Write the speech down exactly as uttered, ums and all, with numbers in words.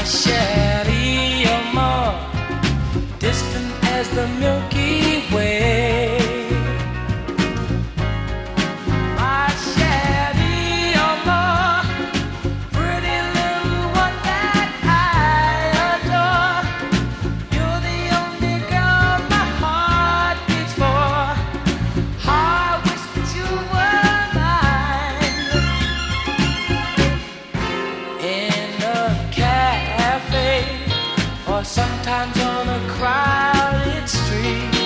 Shelly, you're more distant as the Milky Way. My Shelly, you're more pretty little one that I adore. You're the only girl my heart beats for. How I wish that you were mine. In a cafe, or sometimes on a crowded street.